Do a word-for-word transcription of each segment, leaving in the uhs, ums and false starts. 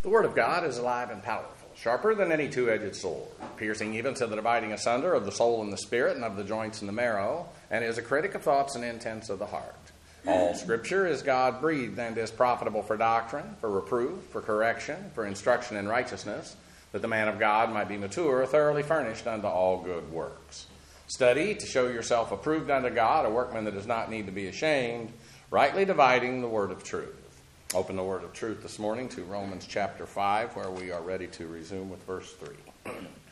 The Word of God is alive and powerful, sharper than any two-edged sword, piercing even to the dividing asunder of the soul and the spirit and of the joints and the marrow, and is a critic of thoughts and intents of the heart. All Scripture is God-breathed and is profitable for doctrine, for reproof, for correction, for instruction in righteousness, that the man of God might be mature, thoroughly furnished unto all good works. Study to show yourself approved unto God, a workman that does not need to be ashamed, rightly dividing the word of truth. Open the word of truth this morning to Romans chapter five, where we are ready to resume with verse three.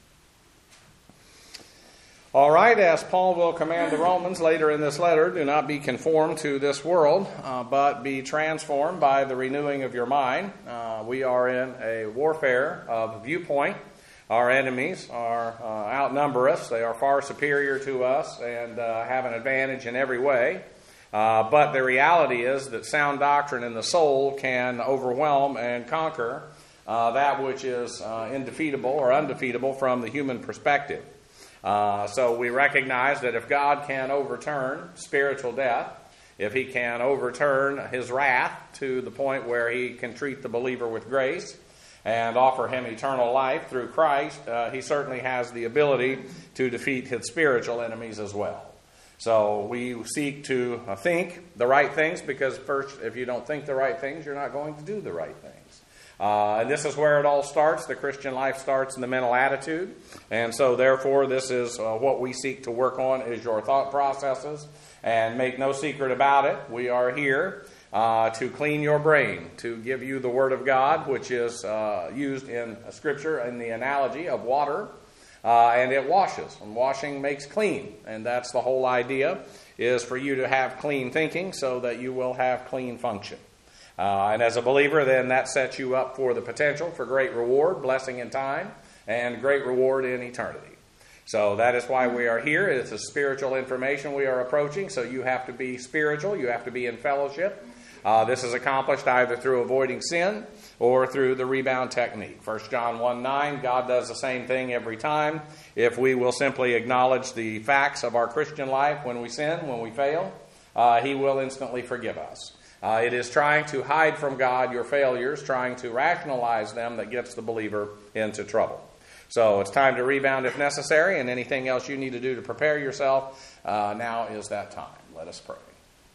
All right, as Paul will command the Romans later in this letter, do not be conformed to this world, uh, but be transformed by the renewing of your mind. Uh, we are in a warfare of viewpoint. Our enemies are uh, outnumber us. They are far superior to us and uh, have an advantage in every way. Uh, but the reality is that sound doctrine in the soul can overwhelm and conquer uh, that which is uh, indefeatable or undefeatable from the human perspective. Uh, so we recognize that if God can overturn spiritual death, if he can overturn his wrath to the point where he can treat the believer with grace and offer him eternal life through Christ, uh, he certainly has the ability to defeat his spiritual enemies as well. So we seek to think the right things, because first, if you don't think the right things, you're not going to do the right things. Uh, and this is where it all starts. The Christian life starts in the mental attitude. And so therefore, this is uh, what we seek to work on, is your thought processes. And make no secret about it, we are here uh, to clean your brain, to give you the Word of God, which is uh, used in Scripture in the analogy of water. Uh, and it washes, and washing makes clean. And that's the whole idea, is for you to have clean thinking so that you will have clean function. Uh, and as a believer, then that sets you up for the potential for great reward, blessing in time, and great reward in eternity. So that is why we are here. It's a spiritual information we are approaching, so you have to be spiritual, you have to be in fellowship. Uh, this is accomplished either through avoiding sin or through the rebound technique. First John one nine, God does the same thing every time. If we will simply acknowledge the facts of our Christian life when we sin, when we fail, uh, he will instantly forgive us. Uh, it is trying to hide from God your failures, trying to rationalize them, that gets the believer into trouble. So it's time to rebound if necessary, and anything else you need to do to prepare yourself, uh, now is that time. Let us pray.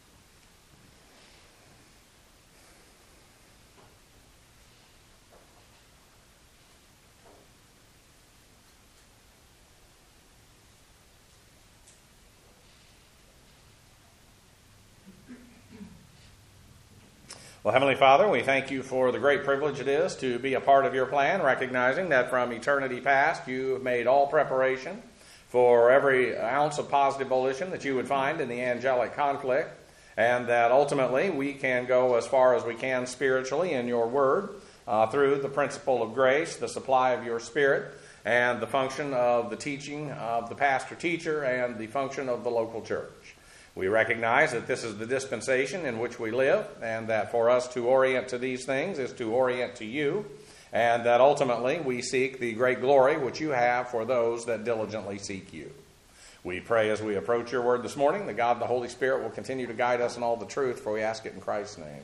Well, Heavenly Father, we thank you for the great privilege it is to be a part of your plan, recognizing that from eternity past you have made all preparation for every ounce of positive volition that you would find in the angelic conflict, and that ultimately we can go as far as we can spiritually in your word uh, through the principle of grace, the supply of your Spirit, and the function of the teaching of the pastor-teacher, and the function of the local church. We recognize that this is the dispensation in which we live, and that for us to orient to these things is to orient to you, and that ultimately we seek the great glory which you have for those that diligently seek you. We pray as we approach your word this morning that God the Holy Spirit will continue to guide us in all the truth, for we ask it in Christ's name.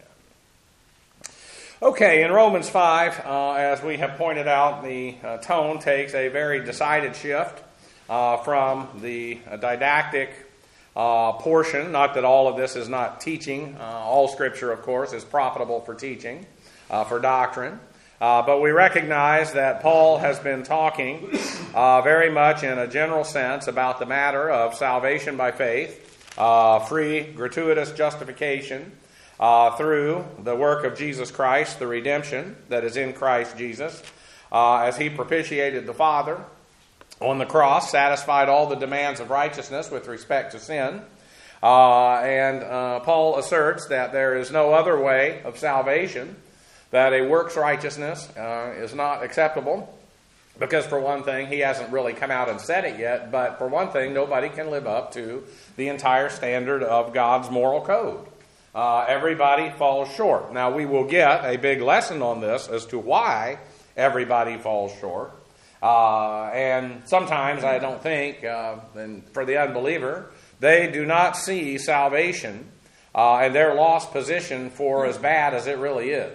Amen. Okay, in Romans five, uh, as we have pointed out, the uh, tone takes a very decided shift uh, from the uh, didactic Uh, portion. Not that all of this is not teaching. Uh, all Scripture, of course, is profitable for teaching, uh, for doctrine. Uh, but we recognize that Paul has been talking uh, very much in a general sense about the matter of salvation by faith, uh, free, gratuitous justification uh, through the work of Jesus Christ, the redemption that is in Christ Jesus, uh, as he propitiated the Father on the cross, satisfied all the demands of righteousness with respect to sin. Uh, and uh, Paul asserts that there is no other way of salvation, that a works righteousness uh, is not acceptable, because for one thing, he hasn't really come out and said it yet, but for one thing, nobody can live up to the entire standard of God's moral code. Uh, everybody falls short. Now, we will get a big lesson on this as to why everybody falls short. Uh, and sometimes I don't think, uh, and for the unbeliever, they do not see salvation uh, and their lost position for as bad as it really is.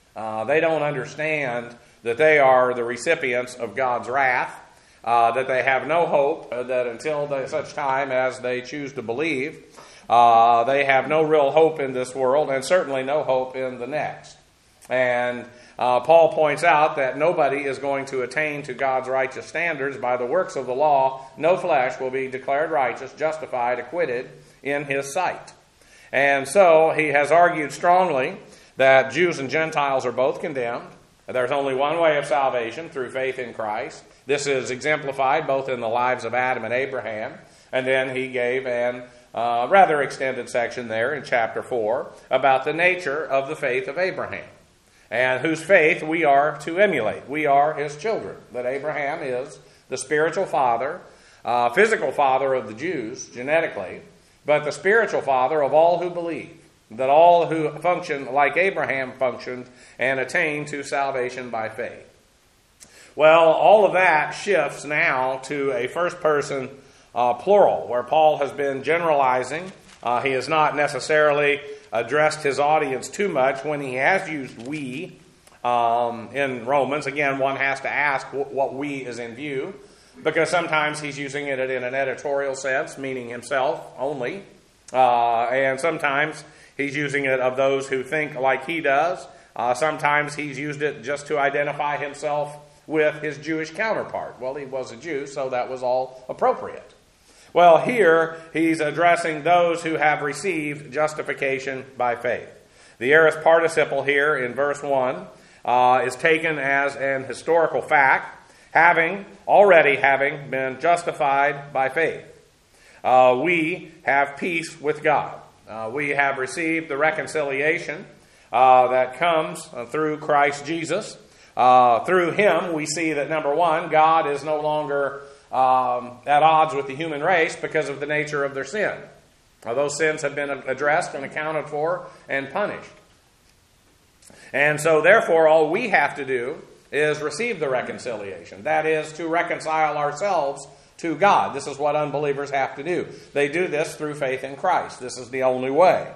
Uh, they don't understand that they are the recipients of God's wrath, uh, that they have no hope, uh, that until they, such time as they choose to believe, uh, they have no real hope in this world, and certainly no hope in the next. And uh, Paul points out that nobody is going to attain to God's righteous standards by the works of the law. No flesh will be declared righteous, justified, acquitted in his sight. And so he has argued strongly that Jews and Gentiles are both condemned. There's only one way of salvation, through faith in Christ. This is exemplified both in the lives of Adam and Abraham. And then he gave an uh, rather extended section there in chapter four about the nature of the faith of Abraham, and whose faith we are to emulate. We are his children. That Abraham is the spiritual father, uh, physical father of the Jews, genetically, but the spiritual father of all who believe. That all who function like Abraham functioned and attain to salvation by faith. Well, all of that shifts now to a first-person uh, plural, where Paul has been generalizing. Uh, he has not necessarily addressed his audience too much when he has used we um, in Romans. Again, one has to ask what we is in view, because sometimes he's using it in an editorial sense, meaning himself only, uh, and sometimes he's using it of those who think like he does. Uh, sometimes he's used it just to identify himself with his Jewish counterpart. Well, he was a Jew, so that was all appropriate. Well, here he's addressing those who have received justification by faith. The aorist participle here in verse one uh, is taken as an historical fact, having already having been justified by faith. Uh, we have peace with God. Uh, we have received the reconciliation uh, that comes uh, through Christ Jesus. Uh, through him, we see that, number one, God is no longer um, at odds with the human race because of the nature of their sin. Uh, those sins have been addressed and accounted for and punished. And so, therefore, all we have to do is receive the reconciliation. That is, to reconcile ourselves to God. This is what unbelievers have to do. They do this through faith in Christ. This is the only way.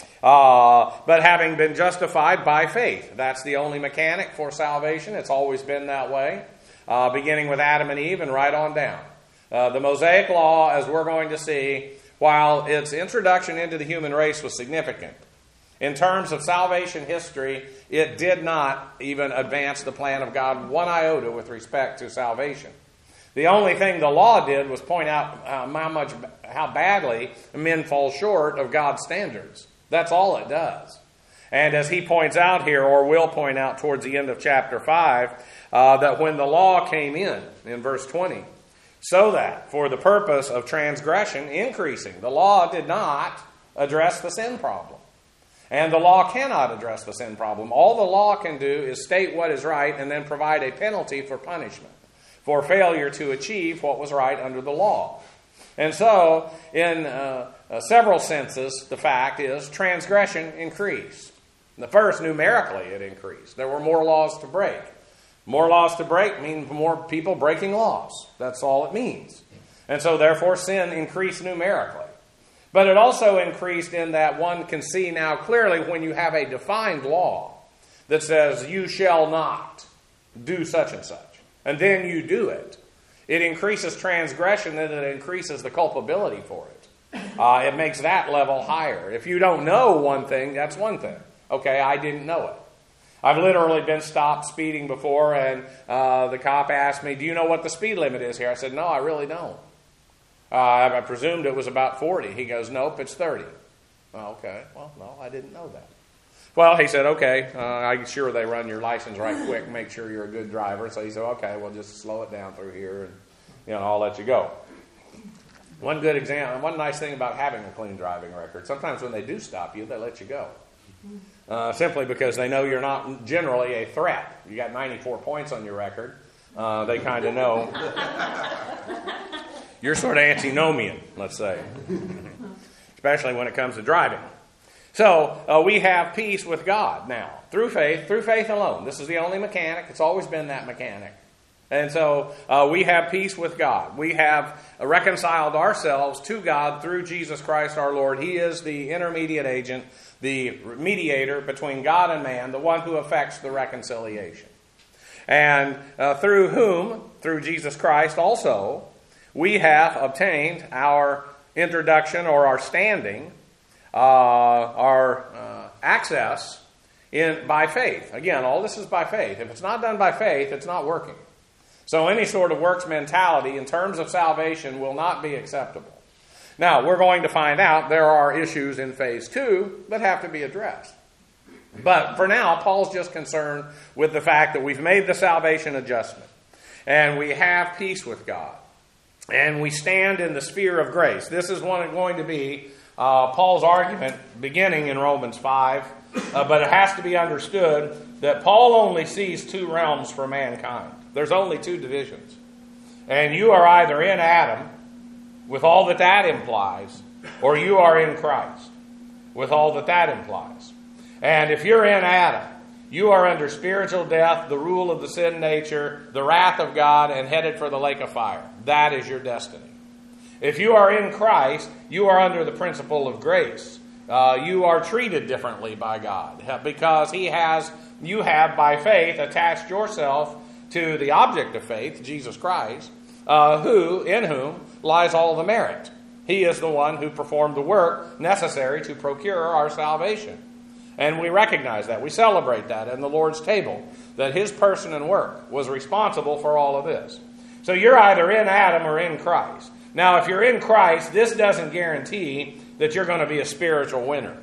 Uh, but having been justified by faith, that's the only mechanic for salvation. It's always been that way, uh, beginning with Adam and Eve and right on down. Uh, the Mosaic Law, as we're going to see, while its introduction into the human race was significant, in terms of salvation history, it did not even advance the plan of God one iota with respect to salvation. The only thing the law did was point out uh, how much, how badly men fall short of God's standards. That's all it does. And as he points out here, or will point out towards the end of chapter five, uh, that when the law came in, in verse twenty, so that for the purpose of transgression increasing, the law did not address the sin problem. And the law cannot address the sin problem. All the law can do is state what is right and then provide a penalty for punishment, for failure to achieve what was right under the law. And so, in uh, uh, several senses, the fact is transgression increased. The first, numerically, it increased. There were more laws to break. More laws to break means more people breaking laws. That's all it means. And so, therefore, sin increased numerically. But it also increased in that one can see now clearly when you have a defined law that says, you shall not do such and such, and then you do it. It increases transgression and it increases the culpability for it. Uh, it makes that level higher. If you don't know one thing, that's one thing. Okay, I didn't know it. I've literally been stopped speeding before, and uh, the cop asked me, do you know what the speed limit is here? I said, no, I really don't. Uh, I presumed it was about forty. He goes, nope, it's thirty. Oh, okay, well, no, I didn't know that. Well, he said, okay, uh, I'm sure they run your license right quick, make sure you're a good driver. So he said, okay, well, just slow it down through here, and you know, I'll let you go. One good example, one nice thing about having a clean driving record, sometimes when they do stop you, they let you go. Uh, simply because they know you're not generally a threat. You got ninety-four points on your record. Uh, they kind of know. You're sort of antinomian, let's say, especially when it comes to driving. So uh, we have peace with God now through faith, through faith alone. This is the only mechanic. It's always been that mechanic. And so uh, we have peace with God. We have reconciled ourselves to God through Jesus Christ our Lord. He is the intermediate agent, the mediator between God and man, the one who effects the reconciliation. And uh, through whom, through Jesus Christ also, we have obtained our introduction or our standing, uh, our uh, access in by faith. Again, all this is by faith. If it's not done by faith, it's not working. So any sort of works mentality in terms of salvation will not be acceptable. Now, we're going to find out there are issues in phase two that have to be addressed. But for now, Paul's just concerned with the fact that we've made the salvation adjustment. And we have peace with God. And we stand in the sphere of grace. This is one going to be uh, Paul's argument beginning in Romans five. Uh, but it has to be understood that Paul only sees two realms for mankind. There's only two divisions. And you are either in Adam, with all that that implies, or you are in Christ, with all that that implies. And if you're in Adam, you are under spiritual death, the rule of the sin nature, the wrath of God, and headed for the lake of fire. That is your destiny. If you are in Christ, you are under the principle of grace. Uh, you are treated differently by God because He has, you have by faith attached yourself to the object of faith, Jesus Christ, uh, who, in whom lies all the merit. He is the one who performed the work necessary to procure our salvation. And we recognize that. We celebrate that in the Lord's table, that His person and work was responsible for all of this. So you're either in Adam or in Christ. Now, if you're in Christ, this doesn't guarantee that you're going to be a spiritual winner.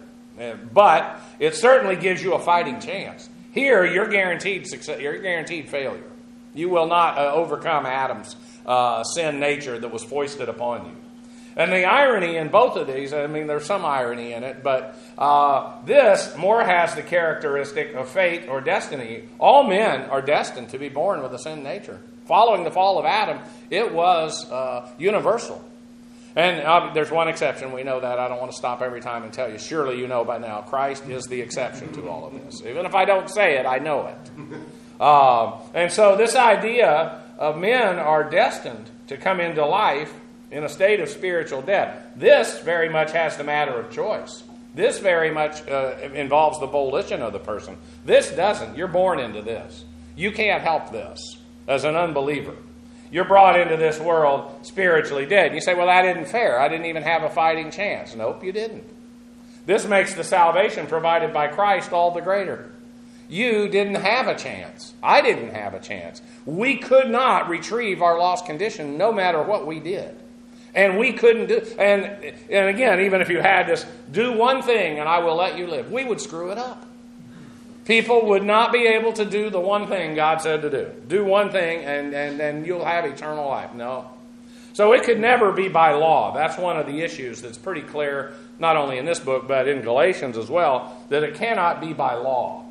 But it certainly gives you a fighting chance. Here, you're guaranteed success. You're guaranteed failure. You will not uh, overcome Adam's uh, sin nature that was foisted upon you. And the irony in both of these, I mean, there's some irony in it, but uh, this more has the characteristic of fate or destiny. All men are destined to be born with a sin nature. Following the fall of Adam, it was uh, universal. And uh, there's one exception. We know that. I don't want to stop every time and tell you. Surely you know by now, Christ is the exception to all of this. Even if I don't say it, I know it. Uh, and so this idea of men are destined to come into life in a state of spiritual death. This very much has the matter of choice. This very much uh, involves the volition of the person. This doesn't. You're born into this. You can't help this as an unbeliever. You're brought into this world spiritually dead. And you say, well, that isn't fair. I didn't even have a fighting chance. Nope, you didn't. This makes the salvation provided by Christ all the greater. You didn't have a chance. I didn't have a chance. We could not retrieve our lost condition no matter what we did. And we couldn't do, and, and again, even if you had this, do one thing and I will let you live, we would screw it up. People would not be able to do the one thing God said to do. Do one thing and, and, and you'll have eternal life. No. So it could never be by law. That's one of the issues that's pretty clear, not only in this book, but in Galatians as well, that it cannot be by law.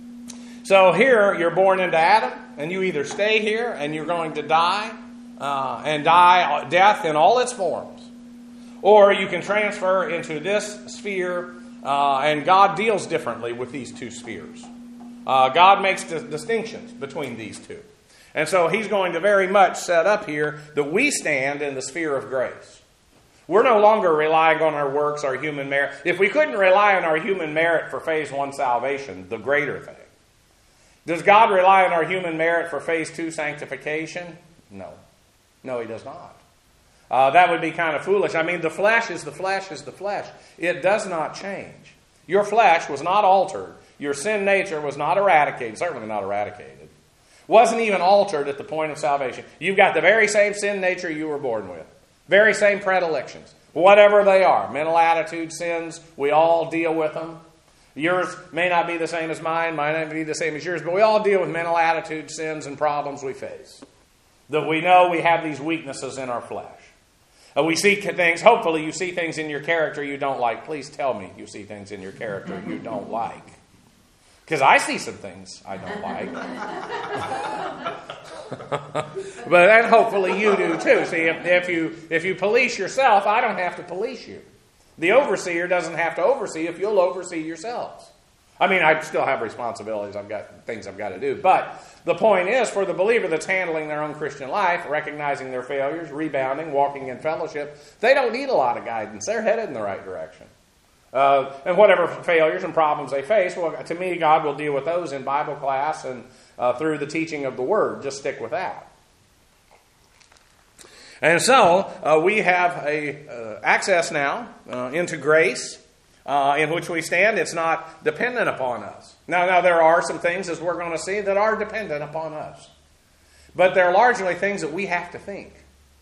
So here, you're born into Adam, and you either stay here and you're going to die, uh, and die death in all its forms, or you can transfer into this sphere, uh, and God deals differently with these two spheres. Uh, God makes the distinctions between these two. And so He's going to very much set up here that we stand in the sphere of grace. We're no longer relying on our works, our human merit. If we couldn't rely on our human merit for phase one salvation, the greater thing, does God rely on our human merit for phase two sanctification? No. No, He does not. Uh, that would be kind of foolish. I mean, the flesh is the flesh is the flesh. It does not change. Your flesh was not altered. Your sin nature was not eradicated. Certainly not eradicated. Wasn't even altered at the point of salvation. You've got the very same sin nature you were born with. Very same predilections. Whatever they are. Mental attitude, sins, we all deal with them. Yours may not be the same as mine, might not be the same as yours, but we all deal with mental attitudes, sins, and problems we face. That we know we have these weaknesses in our flesh. Uh, we see things, hopefully you see things in your character you don't like. Please tell me you see things in your character you don't like. Because I see some things I don't like. But then hopefully you do too. See, if, if you if you police yourself, I don't have to police you. The overseer doesn't have to oversee if you'll oversee yourselves. I mean, I still have responsibilities. I've got things I've got to do. But the point is, for the believer that's handling their own Christian life, recognizing their failures, rebounding, walking in fellowship, they don't need a lot of guidance. They're headed in the right direction. Uh, and whatever failures and problems they face, well, to me, God will deal with those in Bible class and uh, through the teaching of the Word. Just stick with that. And so, uh, we have a uh, access now uh, into grace uh, in which we stand. It's not dependent upon us. Now, now, there are some things, as we're going to see, that are dependent upon us. But they're largely things that we have to think.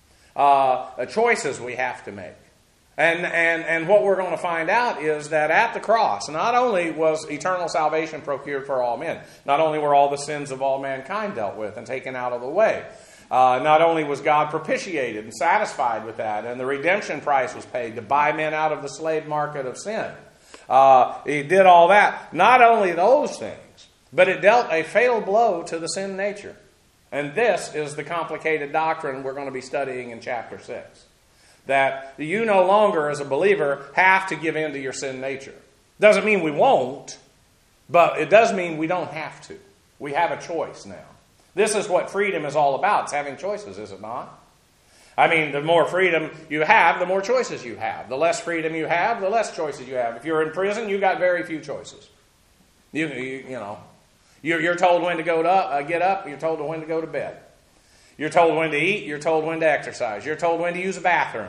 Uh, choices we have to make. And, and, and what we're going to find out is that at the cross, not only was eternal salvation procured for all men, not only were all the sins of all mankind dealt with and taken out of the way, uh, not only was God propitiated and satisfied with that, and the redemption price was paid to buy men out of the slave market of sin. Uh, he did all that. Not only those things, but it dealt a fatal blow to the sin nature. And this is the complicated doctrine we're going to be studying in chapter six. That you no longer, as a believer, have to give in to your sin nature. Doesn't mean we won't, but it does mean we don't have to. We have a choice now. This is what freedom is all about. It's having choices, is it not? I mean, the more freedom you have, the more choices you have. The less freedom you have, the less choices you have. If you're in prison, you've got very few choices. You, you, you know, you're, you're told when to go to uh, get up. You're told when to go to bed. You're told when to eat. You're told when to exercise. You're told when to use a bathroom.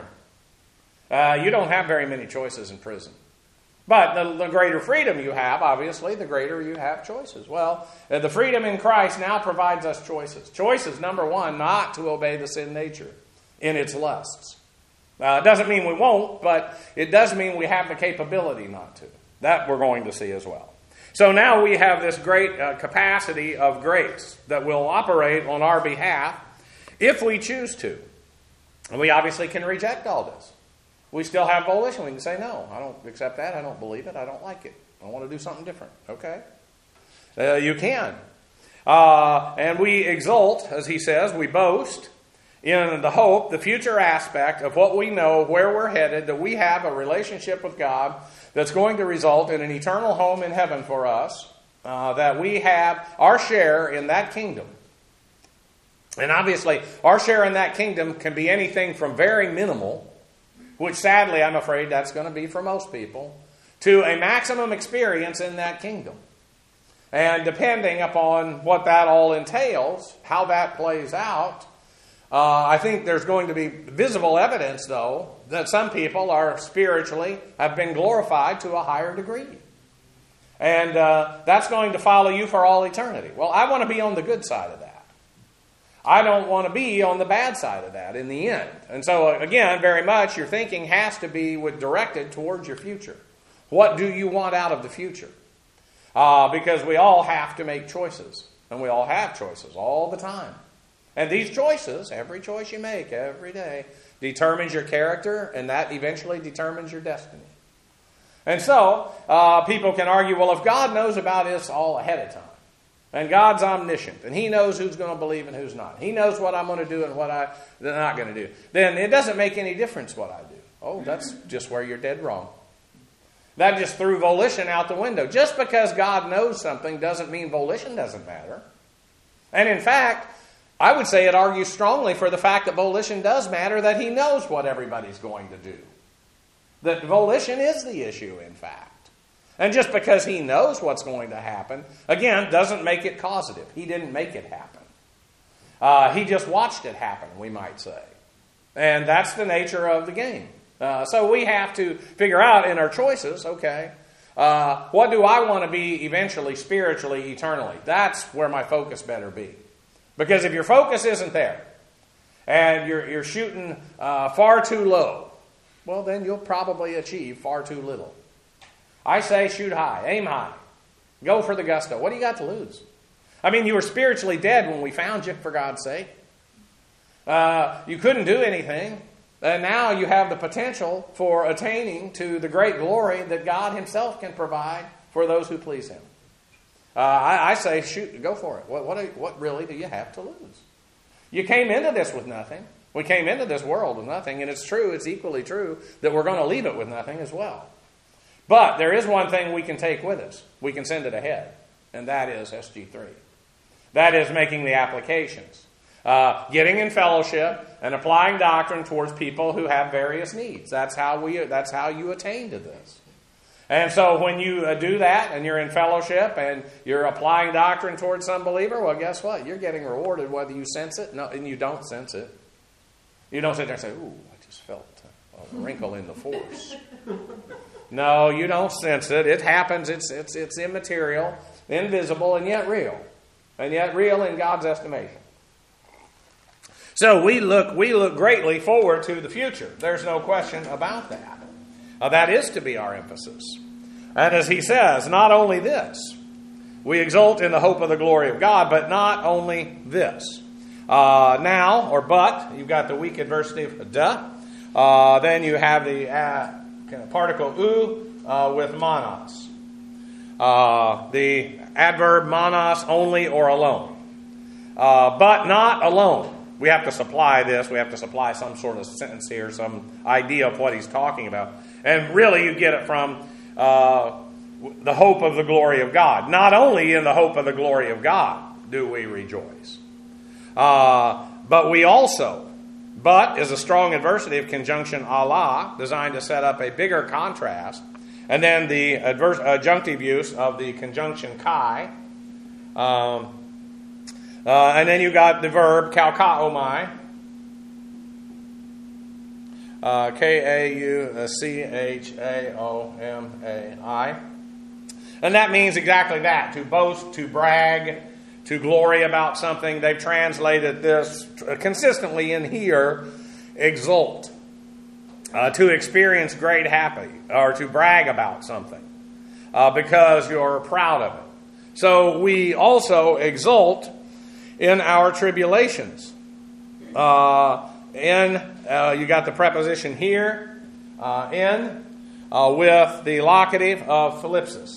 Uh, you don't have very many choices in prison. But the, the greater freedom you have, obviously, the greater you have choices. Well, uh, the freedom in Christ now provides us choices. Choices, number one, not to obey the sin nature in its lusts. Uh, it doesn't mean we won't, but it does mean we have the capability not to. That we're going to see as well. So now we have this great uh, capacity of grace that will operate on our behalf if we choose to. And we obviously can reject all this. We still have volition. We can say, no, I don't accept that. I don't believe it. I don't like it. I want to do something different. Okay? Uh, you can. Uh, and we exult, as he says, we boast in the hope, the future aspect of what we know, where we're headed, that we have a relationship with God that's going to result in an eternal home in heaven for us, uh, that we have our share in that kingdom. And obviously, our share in that kingdom can be anything from very minimal, which sadly, I'm afraid that's going to be for most people, to a maximum experience in that kingdom. And depending upon what that all entails, how that plays out, uh, I think there's going to be visible evidence, though, that some people are spiritually, have been glorified to a higher degree. And uh, that's going to follow you for all eternity. Well, I want to be on the good side of that. I don't want to be on the bad side of that in the end. And so, again, very much your thinking has to be with directed towards your future. What do you want out of the future? Uh, because we all have to make choices. And we all have choices all the time. And these choices, every choice you make every day, determines your character, and that eventually determines your destiny. And so, uh, people can argue, well, if God knows about this all ahead of time, and God's omniscient, and He knows who's going to believe and who's not. He knows what I'm going to do and what I'm not going to do. Then it doesn't make any difference what I do. Oh, that's just where you're dead wrong. That just threw volition out the window. Just because God knows something doesn't mean volition doesn't matter. And in fact, I would say it argues strongly for the fact that volition does matter, that He knows what everybody's going to do. That volition is the issue, in fact. And just because He knows what's going to happen, again, doesn't make it causative. He didn't make it happen. Uh, he just watched it happen, we might say. And that's the nature of the game. Uh, so we have to figure out in our choices, okay, uh, what do I want to be eventually, spiritually, eternally? That's where my focus better be. Because if your focus isn't there, and you're, you're shooting uh, far too low, well, then you'll probably achieve far too little. I say shoot high, aim high, go for the gusto. What do you got to lose? I mean, you were spiritually dead when we found you, for God's sake. Uh, you couldn't do anything, and now you have the potential for attaining to the great glory that God Himself can provide for those who please Him. Uh, I, I say shoot, go for it. What, what, what really do you have to lose? You came into this with nothing. We came into this world with nothing, and it's true, it's equally true, that we're going to leave it with nothing as well. But there is one thing we can take with us. We can send it ahead, and that is S G three. That is making the applications. Uh, getting in fellowship and applying doctrine towards people who have various needs. That's how we. That's how you attain to this. And so when you uh, do that and you're in fellowship and you're applying doctrine towards some believer, well, guess what? You're getting rewarded whether you sense it no, and you don't sense it. You don't sit there and say, ooh, I just felt a wrinkle in the force. No, you don't sense it. It happens. It's, it's, it's immaterial, invisible, and yet real. And yet real in God's estimation. So we look, we look greatly forward to the future. There's no question about that. Uh, that is to be our emphasis. And as he says, not only this, we exult in the hope of the glory of God, but not only this. Uh, now, or but, you've got the weak adversity of duh. Uh, then you have the uh, particle u uh, with monos. Uh, the adverb monos, only or alone. Uh, but not alone. We have to supply this. We have to supply some sort of sentence here, some idea of what he's talking about. And really you get it from uh, the hope of the glory of God. Not only in the hope of the glory of God do we rejoice. Uh, but we also, but is a strong adversity of conjunction Allah, designed to set up a bigger contrast. And then the adverse, adjunctive use of the conjunction kai. Um, uh, and then you got the verb kaukaomai. Uh, K A U C H A O M A I. And that means exactly that. To boast, to brag, to glory about something. They've translated this consistently in here, exult. Uh, to experience great happy, or to brag about something. Uh, because you're proud of it. So we also exult in our tribulations. Uh, in, uh, you got the preposition here, uh, in, uh, with the locative of thlipsis.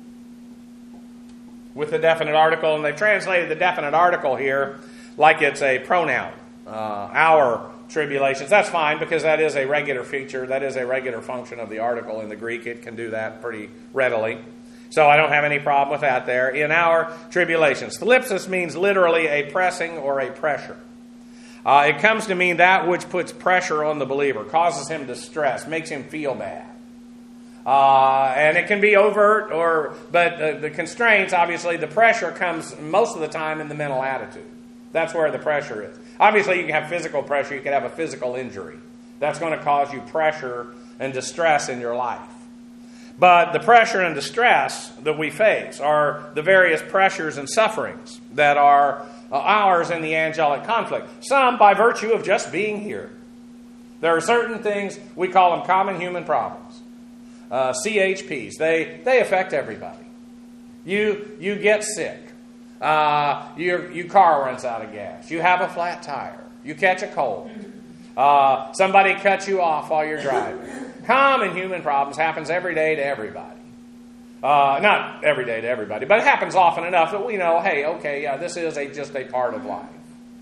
With the definite article, and they've translated the definite article here like it's a pronoun. Uh, our tribulations. That's fine because that is a regular feature. That is a regular function of the article in the Greek. It can do that pretty readily. So I don't have any problem with that there. In our tribulations. Thlipsis means literally a pressing or a pressure. Uh, it comes to mean that which puts pressure on the believer, causes him distress, makes him feel bad. Uh, and it can be overt, or but the, the constraints, obviously, the pressure comes most of the time in the mental attitude. That's where the pressure is. Obviously, you can have physical pressure. You can have a physical injury. That's going to cause you pressure and distress in your life. But the pressure and distress that we face are the various pressures and sufferings that are ours in the angelic conflict. Some by virtue of just being here. There are certain things, we call them common human problems. Uh, C H Ps. They, they affect everybody. You, you get sick. Uh, your, your car runs out of gas. You have a flat tire. You catch a cold. Uh, somebody cuts you off while you're driving. Common human problems happens every day to everybody. Uh, not every day to everybody, but it happens often enough that we know, hey, okay, yeah, this is a, just a part of life.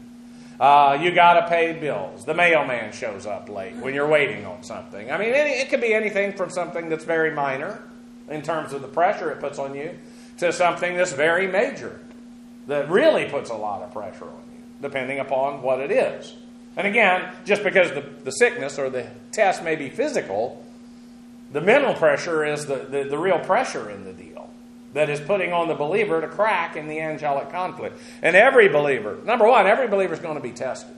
Uh, you got to pay bills. The mailman shows up late when you're waiting on something. I mean, it, it could be anything from something that's very minor in terms of the pressure it puts on you to something that's very major that really puts a lot of pressure on you, depending upon what it is. And again, just because the, the sickness or the test may be physical, the mental pressure is the, the, the real pressure in the deal that is putting on the believer to crack in the angelic conflict. And every believer, number one, every believer is going to be tested.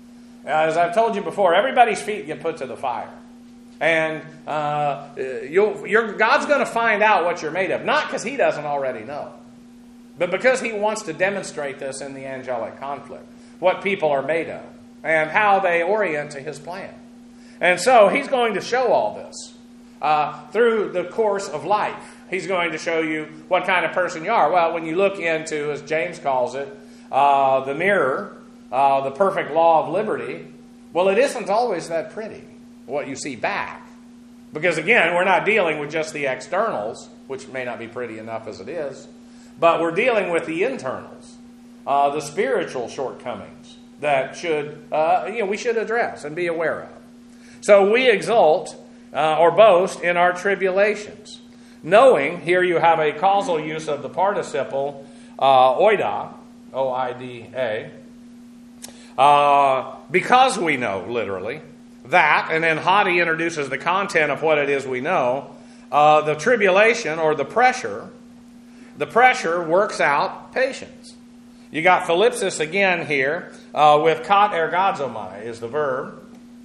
As I've told you before, everybody's feet get put to the fire. And uh, you'll, you're, God's going to find out what you're made of. Not because He doesn't already know, but because He wants to demonstrate this in the angelic conflict. What people are made of and how they orient to His plan. And so He's going to show all this uh, through the course of life. He's going to show you what kind of person you are. Well, when you look into, as James calls it, uh, the mirror, uh, the perfect law of liberty, well, it isn't always that pretty, what you see back. Because again, we're not dealing with just the externals, which may not be pretty enough as it is, but we're dealing with the internals, uh, the spiritual shortcomings that should, uh, you know, we should address and be aware of. So we exult uh, or boast in our tribulations. Knowing, here you have a causal use of the participle uh, oida, O I D A, uh, because we know, literally, that, and then Hadi introduces the content of what it is we know, uh, the tribulation or the pressure, the pressure works out patience. You got philipsis again here uh, with kat ergazomai is the verb.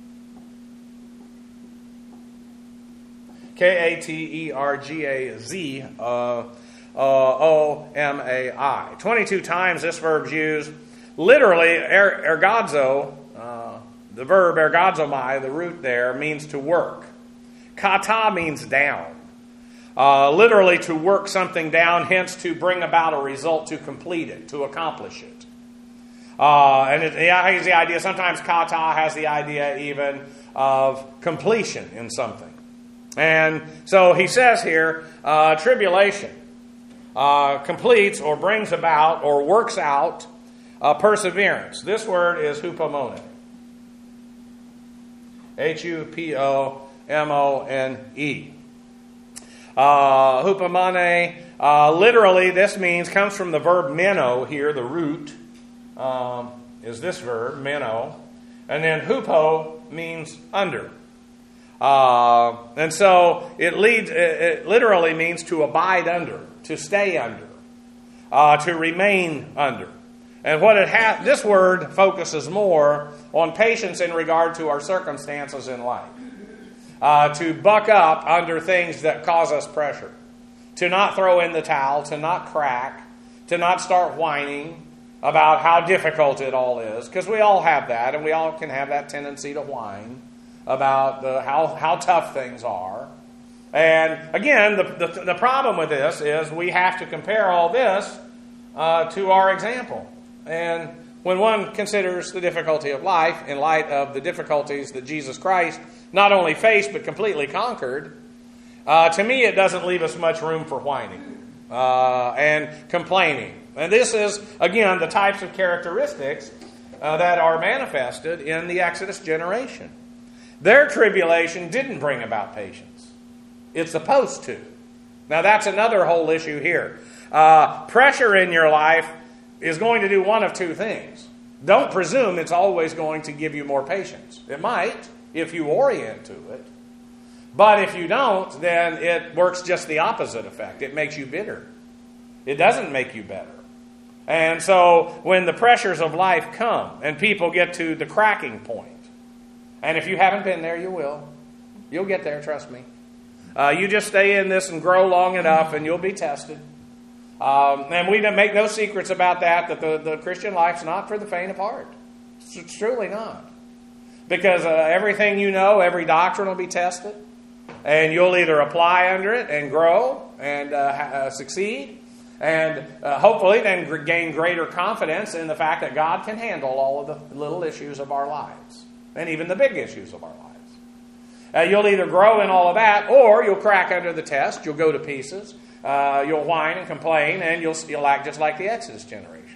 K A T E R G A Z uh, uh, O M A I. twenty-two times this verb's used. Literally, er, ergazo, uh, the verb ergazomai, the root there, means to work. Kata means down. Uh, literally to work something down, hence to bring about a result, to complete it, to accomplish it. Uh, and it, it has the idea, sometimes kata has the idea even of completion in something. And so he says here, uh, tribulation uh, completes or brings about or works out uh, perseverance. This word is hupomone. H U P O M O N E. Uh, hupomone, uh, literally this means, comes from the verb meno here, the root um, is this verb, meno. And then hupo means under. Uh, and so it leads. It literally means to abide under, to stay under, uh, to remain under. And what it ha- this word focuses more on patience in regard to our circumstances in life, uh, to buck up under things that cause us pressure, to not throw in the towel, to not crack, to not start whining about how difficult it all is, because we all have that, and we all can have that tendency to whine about the, how, how tough things are. And again, the, the, the problem with this is we have to compare all this uh, to our example. And when one considers the difficulty of life in light of the difficulties that Jesus Christ not only faced but completely conquered, uh, to me it doesn't leave us much room for whining uh, and complaining. And this is, again, the types of characteristics uh, that are manifested in the Exodus generation. Their tribulation didn't bring about patience. It's supposed to. Now that's another whole issue here. Uh, pressure in your life is going to do one of two things. Don't presume it's always going to give you more patience. It might, if you orient to it. But if you don't, then it works just the opposite effect. It makes you bitter. It doesn't make you better. And so when the pressures of life come and people get to the cracking point, and if you haven't been there, you will. You'll get there, trust me. Uh, you just stay in this and grow long enough and you'll be tested. Um, and we don't make no secrets about that, that the, the Christian life's not for the faint of heart. It's, it's truly not. Because uh, everything you know, every doctrine will be tested. And you'll either apply under it and grow and uh, uh, succeed. And uh, hopefully then gain greater confidence in the fact that God can handle all of the little issues of our lives. And even the big issues of our lives. Uh, you'll either grow in all of that, or you'll crack under the test, you'll go to pieces, uh, you'll whine and complain, and you'll, you'll act just like the Exodus generation.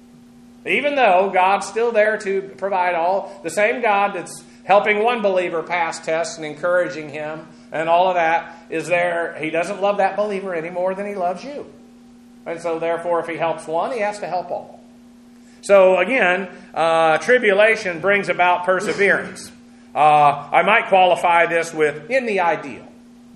Even though God's still there to provide all, the same God that's helping one believer pass tests and encouraging him and all of that is there. He doesn't love that believer any more than he loves you. And so therefore, if he helps one, he has to help all. So again, uh, tribulation brings about perseverance. Uh, I might qualify this with, in the ideal.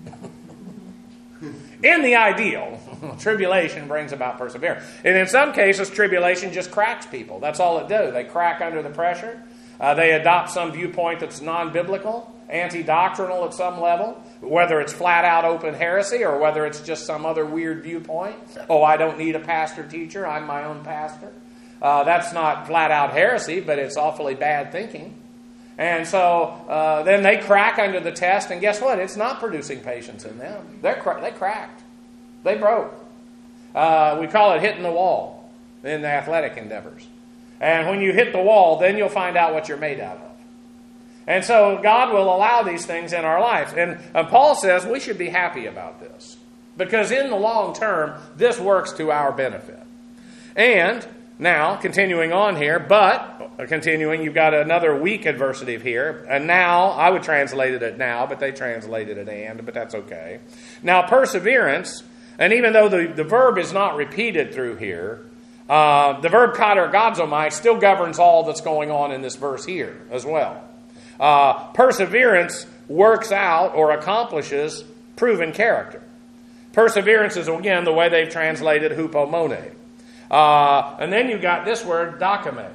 In the ideal, tribulation brings about perseverance. And in some cases, tribulation just cracks people. That's all it does. They crack under the pressure. Uh, they adopt some viewpoint that's non-biblical, anti-doctrinal at some level, whether it's flat-out open heresy or whether it's just some other weird viewpoint. Oh, I don't need a pastor-teacher. I'm my own pastor. Uh, that's not flat-out heresy, but it's awfully bad thinking. And so uh, then they crack under the test, and guess what? It's not producing patience in them. They're cra- they cracked. They broke. Uh, we call it hitting the wall in the athletic endeavors. And when you hit the wall, then you'll find out what you're made out of. And so God will allow these things in our lives. And, and Paul says we should be happy about this. Because in the long term, this works to our benefit. And now, continuing on here, but continuing, you've got another weak adversative here. And now, I would translate it at now, but they translated it and, but that's okay. Now, perseverance, and even though the, the verb is not repeated through here, uh, the verb katergazomai still governs all that's going on in this verse here as well. Uh, perseverance works out or accomplishes proven character. Perseverance is, again, the way they've translated hupomone. Uh, and then you got this word, dokime.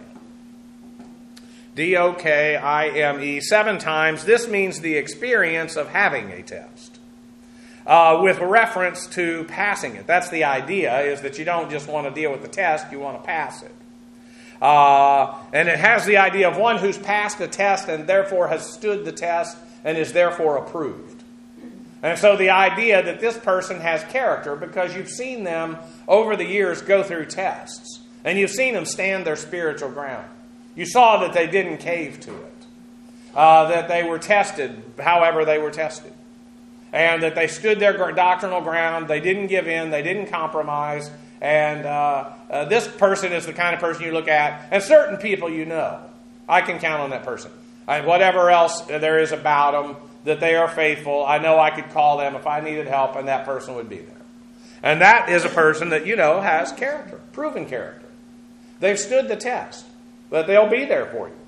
D O K I M E, seven times. This means the experience of having a test. Uh, with reference to passing it. That's the idea, is that you don't just want to deal with the test, you want to pass it. Uh, and it has the idea of one who's passed a test and therefore has stood the test and is therefore approved. And so the idea that this person has character because you've seen them over the years go through tests. And you've seen them stand their spiritual ground. You saw that they didn't cave to it. Uh, that they were tested however they were tested. And that they stood their doctrinal ground. They didn't give in. They didn't compromise. And uh, uh, this person is the kind of person you look at. And certain people you know. I can count on that person. I, whatever else there is about them, that they are faithful. I know I could call them if I needed help, and that person would be there. And that is a person that you know has character, proven character. They've stood the test, but they'll be there for you.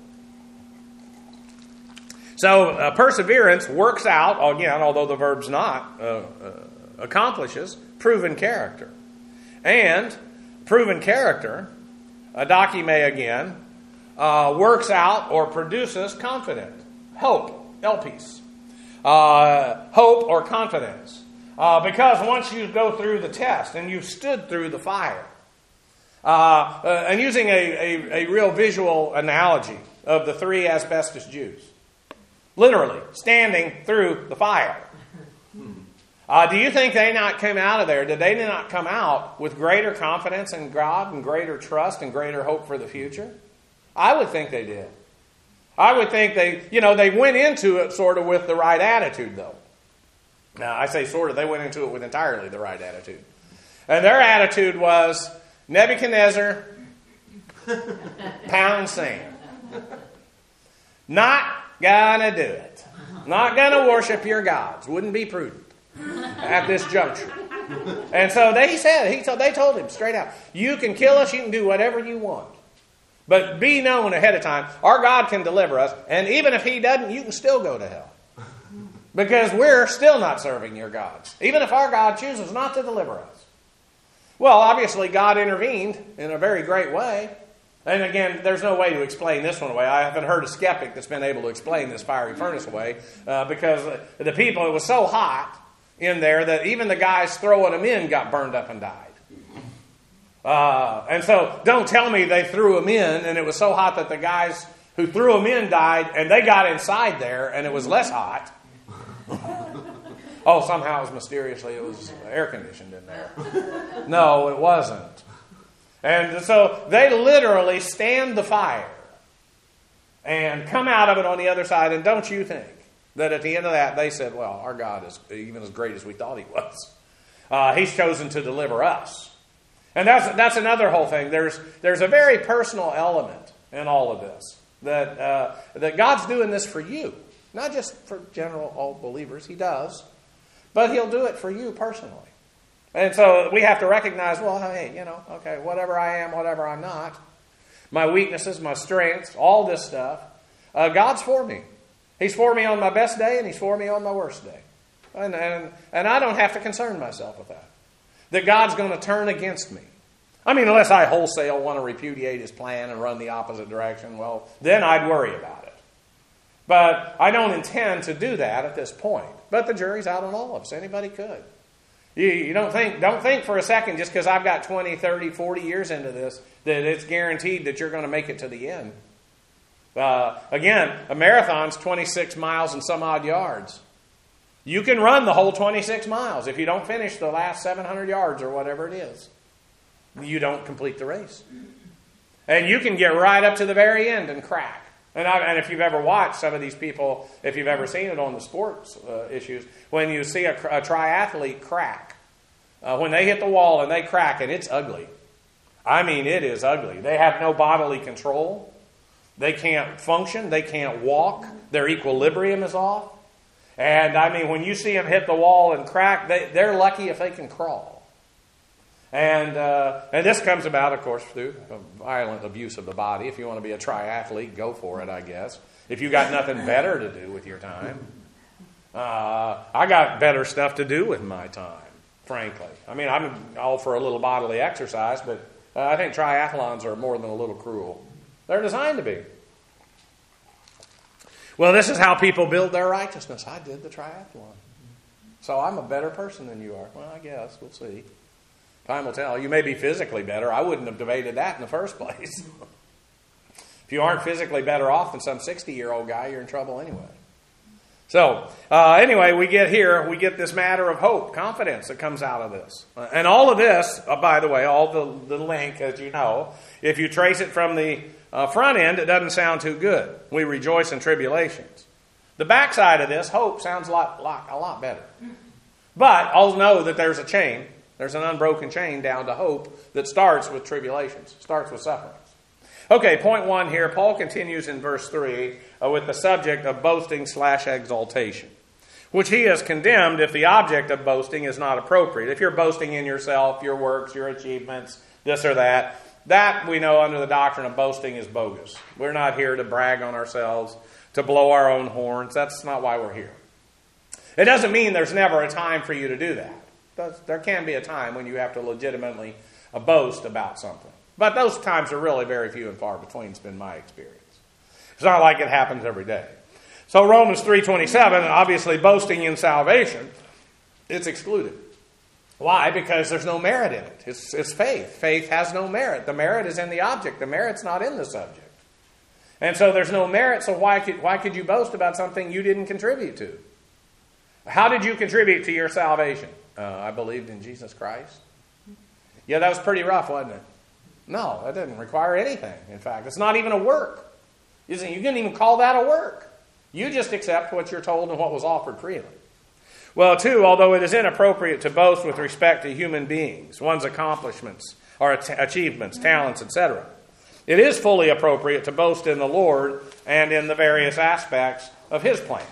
So uh, perseverance works out, again, although the verb's not, uh, uh, accomplishes proven character. And proven character, adokime again, uh, works out or produces confident, hope, elpis, uh, hope or confidence. Uh, because once you go through the test and you've stood through the fire, uh, uh, and using a, a, a real visual analogy of the three asbestos Jews, literally standing through the fire. Uh, do you think they not came out of there? Did they not come out with greater confidence in God and greater trust and greater hope for the future? I would think they did. I would think they, you know, they went into it sort of with the right attitude, though. Now, I say sort of, they went into it with entirely the right attitude. And their attitude was, Nebuchadnezzar, pound sand. Not gonna do it. Not gonna worship your gods. Wouldn't be prudent at this juncture. And so they said, he told, they told him straight out, you can kill us, you can do whatever you want. But be known ahead of time, our God can deliver us, and even if He doesn't, you can still go to hell. Because we're still not serving your gods, even if our God chooses not to deliver us. Well, obviously God intervened in a very great way. And again, there's no way to explain this one away. I haven't heard a skeptic that's been able to explain this fiery furnace away, uh, because the people, it was so hot in there that even the guys throwing them in got burned up and died. Uh, and so don't tell me they threw them in and it was so hot that the guys who threw them in died and they got inside there and it was less hot. Oh, somehow it was mysteriously, it was air conditioned in there. No, it wasn't. And so they literally stand the fire and come out of it on the other side. And don't you think that at the end of that they said, well, our God is even as great as we thought He was. Uh, he's chosen to deliver us. And that's that's another whole thing. There's there's a very personal element in all of this. That uh, that God's doing this for you. Not just for general all believers. He does. But He'll do it for you personally. And so we have to recognize, well, hey, you know, okay, whatever I am, whatever I'm not, my weaknesses, my strengths, all this stuff, uh, God's for me. He's for me on my best day and He's for me on my worst day. And, and, and I don't have to concern myself with that. That God's going to turn against me. I mean, unless I wholesale want to repudiate His plan and run the opposite direction, well, then I'd worry about it. But I don't intend to do that at this point. But the jury's out on all of us. Anybody could. You, you don't think don't think for a second just because I've got twenty, thirty, forty years into this that it's guaranteed that you're going to make it to the end. Uh, again, a marathon's twenty-six miles and some odd yards. You can run the whole twenty-six miles. If you don't finish the last seven hundred yards or whatever it is, you don't complete the race. And you can get right up to the very end and crack. And, I, and if you've ever watched some of these people, if you've ever seen it on the sports uh, issues, when you see a, a triathlete crack, uh, when they hit the wall and they crack, and it's ugly. I mean, it is ugly. They have no bodily control. They can't function. They can't walk. Their equilibrium is off. And, I mean, when you see them hit the wall and crack, they, they're lucky if they can crawl. And uh, and this comes about, of course, through violent abuse of the body. If you want to be a triathlete, go for it, I guess. If you got nothing better to do with your time. Uh, I got better stuff to do with my time, frankly. I mean, I'm all for a little bodily exercise, but uh, I think triathlons are more than a little cruel. They're designed to be. Well, this is how people build their righteousness. I did the triathlon. So I'm a better person than you are. Well, I guess. We'll see. Time will tell. You may be physically better. I wouldn't have debated that in the first place. If you aren't physically better off than some sixty-year-old guy, you're in trouble anyway. So, uh, anyway, we get here, we get this matter of hope, confidence that comes out of this. Uh, and all of this, uh, by the way, all the, the link, as you know, if you trace it from the uh, front end, it doesn't sound too good. We rejoice in tribulations. The backside of this, hope, sounds a lot, lot, a lot better. But I'll know that there's a chain. There's an unbroken chain down to hope that starts with tribulations, starts with sufferings. Okay, point one here. Paul continues in verse three uh, with the subject of boasting slash exaltation, which he has condemned if the object of boasting is not appropriate. If you're boasting in yourself, your works, your achievements, this or that, that we know under the doctrine of boasting is bogus. We're not here to brag on ourselves, to blow our own horns. That's not why we're here. It doesn't mean there's never a time for you to do that. There can be a time when you have to legitimately boast about something. But those times are really very few and far between, it's been my experience. It's not like it happens every day. So Romans three twenty-seven, obviously boasting in salvation, it's excluded. Why? Because there's no merit in it. It's, it's faith. Faith has no merit. The merit is in the object. The merit's not in the subject. And so there's no merit, so why could, why could you boast about something you didn't contribute to? How did you contribute to your salvation? Uh, I believed in Jesus Christ. Yeah, that was pretty rough, wasn't it? No, that didn't require anything. In fact, it's not even a work. You couldn't even call that a work. You just accept what you're told and what was offered freely. Well, two, although it is inappropriate to boast with respect to human beings, one's accomplishments or achievements, talents, et cetera, it is fully appropriate to boast in the Lord and in the various aspects of His plan.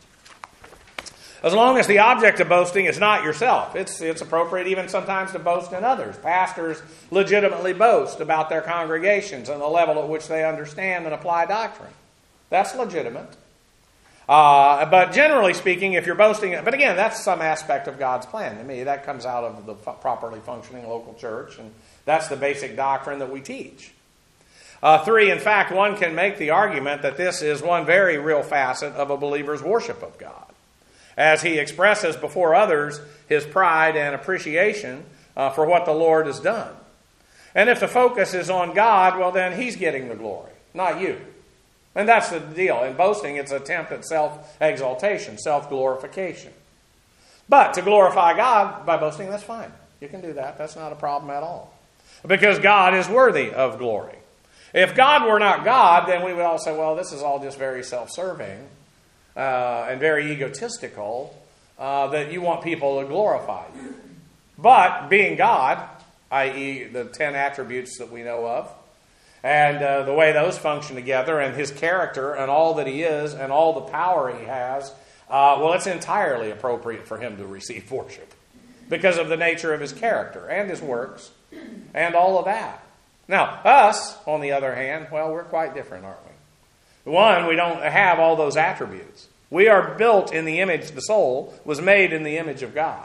As long as the object of boasting is not yourself. It's, it's appropriate even sometimes to boast in others. Pastors legitimately boast about their congregations and the level at which they understand and apply doctrine. That's legitimate. Uh, but generally speaking, if you're boasting... But again, that's some aspect of God's plan to me. That comes out of the properly functioning local church, and that's the basic doctrine that we teach. Uh, three, in fact, one can make the argument that this is one very real facet of a believer's worship of God, as he expresses before others his pride and appreciation uh, for what the Lord has done. And if the focus is on God, well, then He's getting the glory, not you. And that's the deal. In boasting, it's an attempt at self-exaltation, self-glorification. But to glorify God by boasting, that's fine. You can do that. That's not a problem at all. Because God is worthy of glory. If God were not God, then we would all say, well, this is all just very self-serving. Uh, and very egotistical, uh, that you want people to glorify you. But being God, that is the ten attributes that we know of, and uh, the way those function together, and His character, and all that He is, and all the power He has, uh, well, it's entirely appropriate for Him to receive worship because of the nature of His character, and His works, and all of that. Now, us, on the other hand, well, we're quite different, aren't we? One, we don't have all those attributes. We are built in the image, the soul was made in the image of God.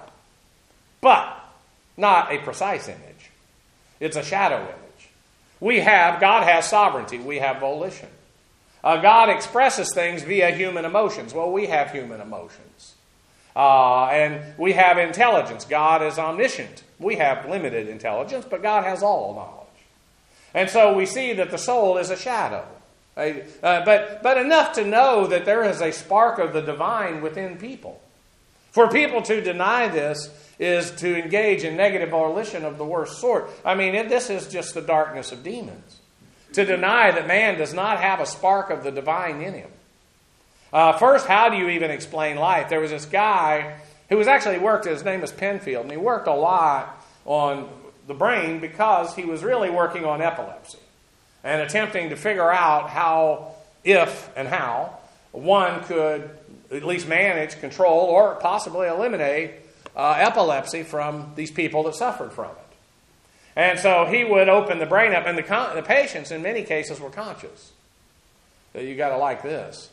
But not a precise image. It's a shadow image. We have, God has sovereignty. We have volition. Uh, God expresses things via human emotions. Well, we have human emotions. Uh, and we have intelligence. God is omniscient. We have limited intelligence, but God has all knowledge. And so we see that the soul is a shadow. Uh, but, but enough to know that there is a spark of the divine within people. For people to deny this is to engage in negative volition of the worst sort. I mean, it, this is just the darkness of demons. To deny that man does not have a spark of the divine in him. Uh, first, how do you even explain life? There was this guy who was actually worked, his name was Penfield, and he worked a lot on the brain because he was really working on epilepsy. and attempting to figure out how, if and how, one could at least manage, control, or possibly eliminate uh, epilepsy from these people that suffered from it. And so he would open the brain up, and the, con- the patients in many cases were conscious. So you got to like this.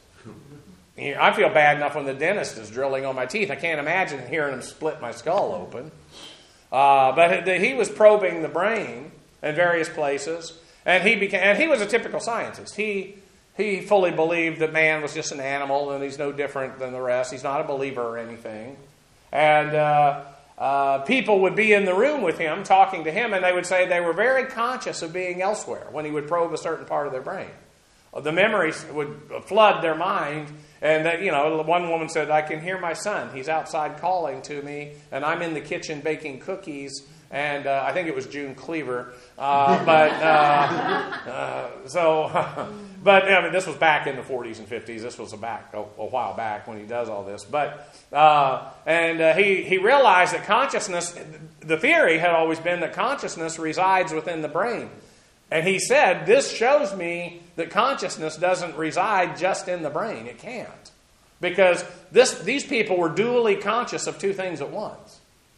I feel bad enough when the dentist is drilling on my teeth. I can't imagine hearing him split my skull open. Uh, but he was probing the brain in various places, and he became, and he was a typical scientist. He he fully believed that man was just an animal and he's no different than the rest. He's not a believer or anything. And uh, uh, people would be in the room with him, talking to him, and they would say they were very conscious of being elsewhere when he would probe a certain part of their brain. The memories would flood their mind, and that, you know, one woman said, "I can hear my son. He's outside calling to me, and I'm in the kitchen baking cookies." And uh, I think it was June Cleaver, uh, but uh, uh, so, but I mean, this was back in the forties and fifties. This was a back a, a while back when he does all this. But uh, and uh, he he realized that consciousness. The theory had always been that consciousness resides within the brain. And he said, this shows me that consciousness doesn't reside just in the brain. It can't. Because this, these people were dually conscious of two things at once.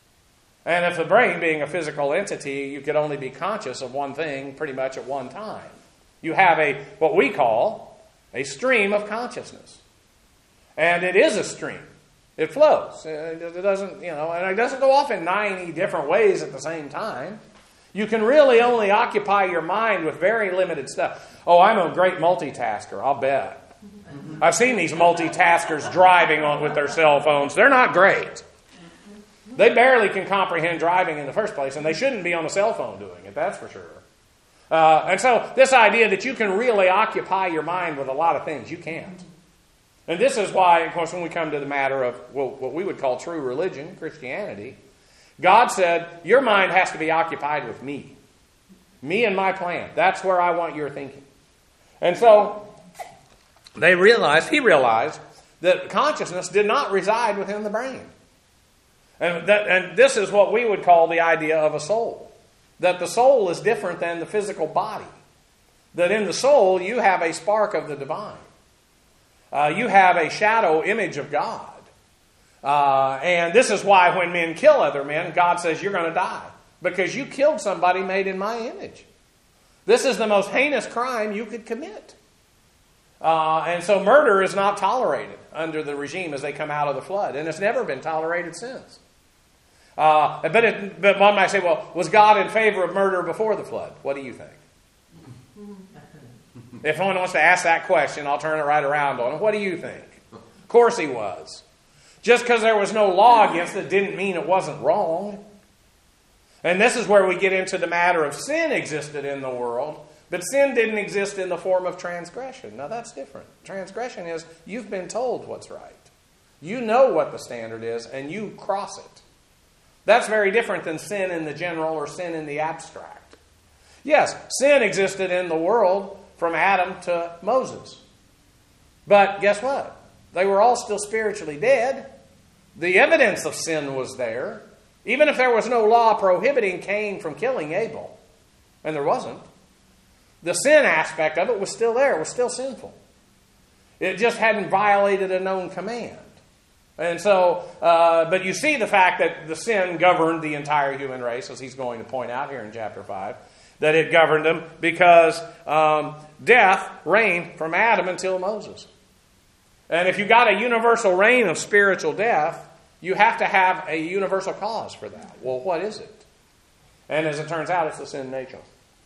And if the brain, being a physical entity, you could only be conscious of one thing pretty much at one time. You have a what we call a stream of consciousness. And it is a stream. It flows. It doesn't, you know, and it doesn't go off in ninety different ways at the same time. You can really only occupy your mind with very limited stuff. Oh, I'm a great multitasker, I'll bet. I've seen these multitaskers driving on with their cell phones. They're not great. They barely can comprehend driving in the first place, and they shouldn't be on a cell phone doing it, that's for sure. Uh, and so this idea that you can really occupy your mind with a lot of things, you can't. And this is why, of course, when we come to the matter of well, what we would call true religion, Christianity, God said, your mind has to be occupied with me. Me and my plan. That's where I want your thinking. And so, they realized, he realized, that consciousness did not reside within the brain. And, that, and this is what we would call the idea of a soul. That the soul is different than the physical body. That in the soul, you have a spark of the divine. Uh, you have a shadow image of God. Uh, and this is why when men kill other men, God says, you're going to die. Because you killed somebody made in my image. This is the most heinous crime you could commit. Uh, and so murder is not tolerated under the regime as they come out of the flood. And it's never been tolerated since. Uh, but, it, but one might say, well, was God in favor of murder before the flood? What do you think? If someone wants to ask that question, I'll turn it right around on it. What do you think? Of course he was. Just because there was no law against it didn't mean it wasn't wrong. And this is where we get into the matter of sin existed in the world, but sin didn't exist in the form of transgression. Now that's different. Transgression is you've been told what's right. You know what the standard is, and you cross it. That's very different than sin in the general or sin in the abstract. Yes, sin existed in the world from Adam to Moses. But guess what? They were all still spiritually dead. The evidence of sin was there. Even if there was no law prohibiting Cain from killing Abel, and there wasn't, the sin aspect of it was still there. It was still sinful. It just hadn't violated a known command. And so, uh, but you see the fact that the sin governed the entire human race, as he's going to point out here in chapter five, that it governed them because um, death reigned from Adam until Moses. And if you got a universal reign of spiritual death, you have to have a universal cause for that. Well, what is it? And as it turns out, it's the sin nature.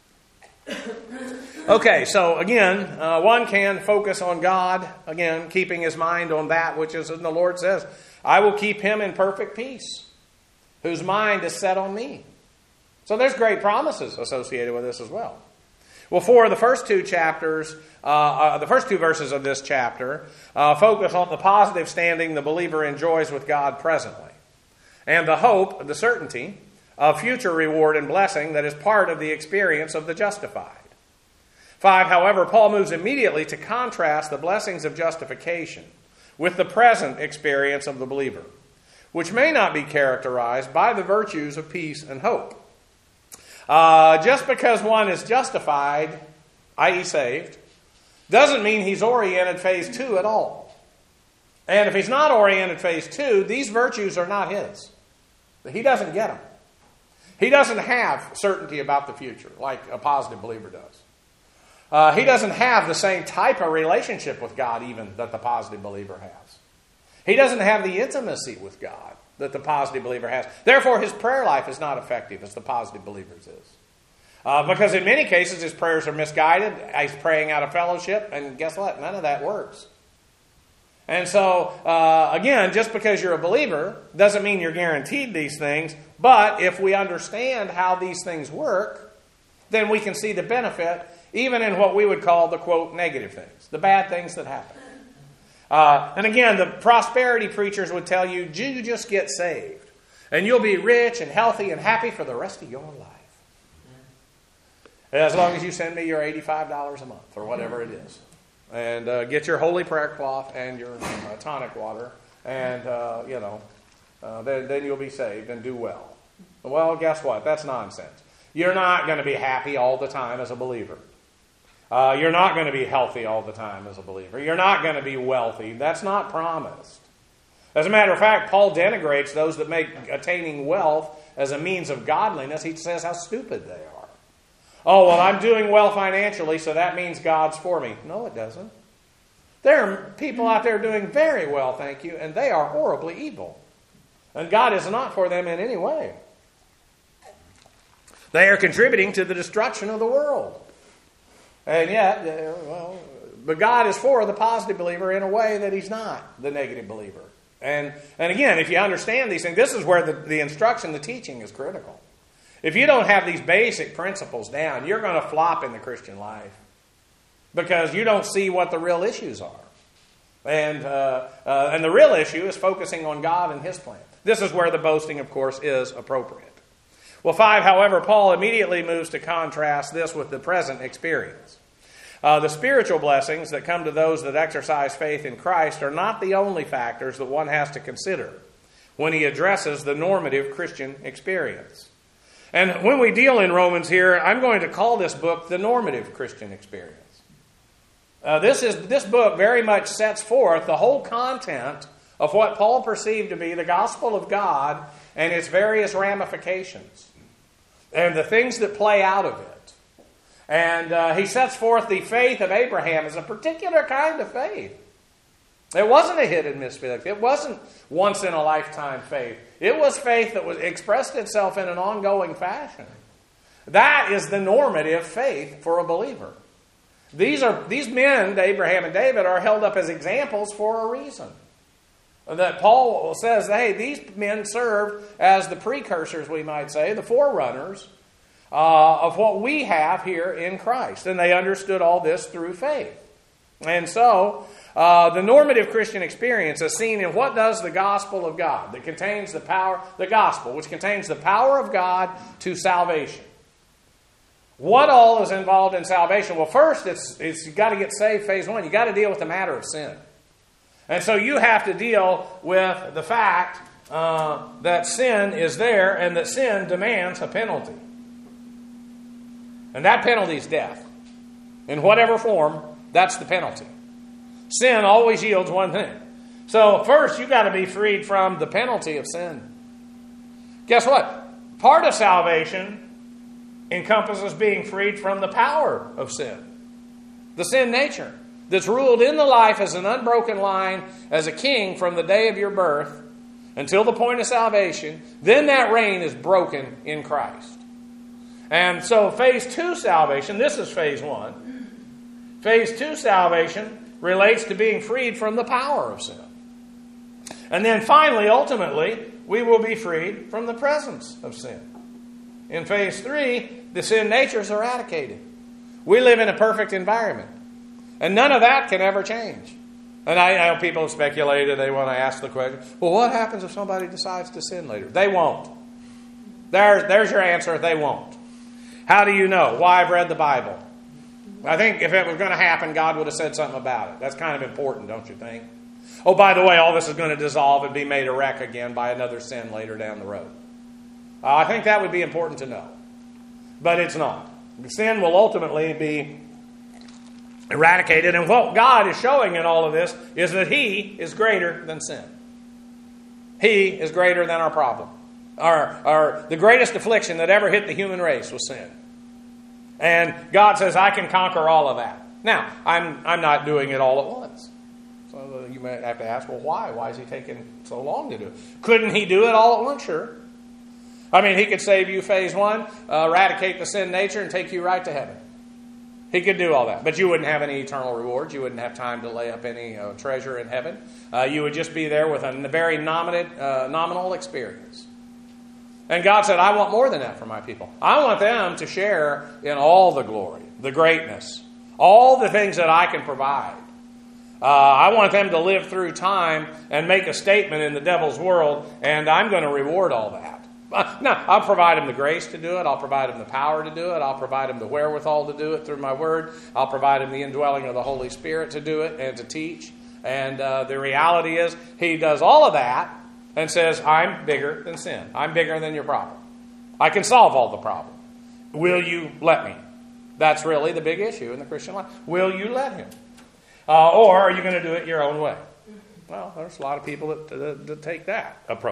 Okay, so again, uh, one can focus on God, again, keeping his mind on that which is, and the Lord says, I will keep him in perfect peace, whose mind is set on me. So there's great promises associated with this as well. Well, for the first two chapters, uh, uh, the first two verses of this chapter uh, focus on the positive standing the believer enjoys with God presently, and the hope, the certainty of future reward and blessing that is part of the experience of the justified. Five, however, Paul moves immediately to contrast the blessings of justification with the present experience of the believer, which may not be characterized by the virtues of peace and hope. Uh, just because one is justified that is saved, doesn't mean he's oriented phase two at all. And if he's not oriented phase two, these virtues are not his. He doesn't get them. He doesn't have certainty about the future like a positive believer does. Uh, he doesn't have the same type of relationship with God even that the positive believer has. He doesn't have the intimacy with God that the positive believer has. Therefore, his prayer life is not effective as the positive believer's is. Uh, because in many cases, his prayers are misguided. He's praying out of fellowship, and guess what? None of that works. And so, uh, again, just because you're a believer doesn't mean you're guaranteed these things. But if we understand how these things work, then we can see the benefit even in what we would call the, quote, negative things, the bad things that happen. Uh, and again, the prosperity preachers would tell you, you just get saved, and you'll be rich and healthy and happy for the rest of your life. As long as you send me your eighty-five dollars a month or whatever it is. And uh, get your holy prayer cloth and your uh, tonic water, and, uh, you know, uh, then, then you'll be saved and do well. Well, guess what? That's nonsense. You're not going to be happy all the time as a believer. Uh, you're not going to be healthy all the time as a believer. You're not going to be wealthy. That's not promised. As a matter of fact, Paul denigrates those that make attaining wealth as a means of godliness. He says how stupid they are. Oh, well, I'm doing well financially, so that means God's for me. No, it doesn't. There are people out there doing very well, thank you, and they are horribly evil. And God is not for them in any way. They are contributing to the destruction of the world. And yet, well, but God is for the positive believer in a way that he's not the negative believer. And, and again, if you understand these things, this is where the, the instruction, the teaching is critical. If you don't have these basic principles down, you're going to flop in the Christian life because you don't see what the real issues are. And, uh, uh, and the real issue is focusing on God and his plan. This is where the boasting, of course, is appropriate. Well, five, however, Paul immediately moves to contrast this with the present experience. Uh, the spiritual blessings that come to those that exercise faith in Christ are not the only factors that one has to consider when he addresses the normative Christian experience. And when we deal in Romans here, I'm going to call this book the normative Christian experience. Uh, this is this book very much sets forth the whole content of what Paul perceived to be the gospel of God and its various ramifications and the things that play out of it. And uh, he sets forth the faith of Abraham as a particular kind of faith. It wasn't a hit and miss faith. It wasn't once in a lifetime faith. It was faith that was expressed itself in an ongoing fashion. That is the normative faith for a believer. These are these men, Abraham and David, are held up as examples for a reason. That Paul says, hey, these men served as the precursors, we might say, the forerunners uh, of what we have here in Christ. And they understood all this through faith. And so, uh, the normative Christian experience is seen in what does the gospel of God that contains the power, the gospel, which contains the power of God to salvation. What all is involved in salvation? Well, first, it's, it's you've got to get saved, phase one. You've got to deal with the matter of sin. And so you have to deal with the fact uh, that sin is there and that sin demands a penalty. And that penalty is death. In whatever form, that's the penalty. Sin always yields one thing. So first, you've got to be freed from the penalty of sin. Guess what? Part of salvation encompasses being freed from the power of sin. The sin nature that's ruled in the life as an unbroken line as a king from the day of your birth until the point of salvation. Then that reign is broken in Christ. And so phase two salvation, this is phase one. Phase two salvation relates to being freed from the power of sin. And then finally, ultimately, we will be freed from the presence of sin. In phase three, the sin nature is eradicated. We live in a perfect environment. And none of that can ever change. And I, I know people have speculated, they want to ask the question, well, what happens if somebody decides to sin later? They won't. There, there's your answer, they won't. How do you know? Why, I've read the Bible. I think if it was going to happen, God would have said something about it. That's kind of important, don't you think? Oh, by the way, all this is going to dissolve and be made a wreck again by another sin later down the road. Uh, I think that would be important to know. But it's not. Sin will ultimately be Eradicated. And what God is showing in all of this is that He is greater than sin. He is greater than our problem. Our, our, the greatest affliction that ever hit the human race was sin. And God says, I can conquer all of that. Now, I'm, I'm not doing it all at once. So you might have to ask, well, why? Why is He taking so long to do it? Couldn't He do it all at once? Sure. I mean, He could save you phase one, uh, eradicate the sin nature, and take you right to heaven. He could do all that. But you wouldn't have any eternal rewards. You wouldn't have time to lay up any uh, treasure in heaven. Uh, you would just be there with a very nominate, uh, nominal experience. And God said, I want more than that for my people. I want them to share in all the glory, the greatness, all the things that I can provide. Uh, I want them to live through time and make a statement in the devil's world, and I'm going to reward all that. No, I'll provide them the grace to do it. I'll provide them the power to do it. I'll provide them the wherewithal to do it through my word. I'll provide them the indwelling of the Holy Spirit to do it and to teach. And uh, the reality is, He does all of that and says, I'm bigger than sin. I'm bigger than your problem. I can solve all the problem. Will you let me? That's really the big issue in the Christian life. Will you let Him? Uh, or are you going to do it your own way? Well, there's a lot of people that, that, that take that approach.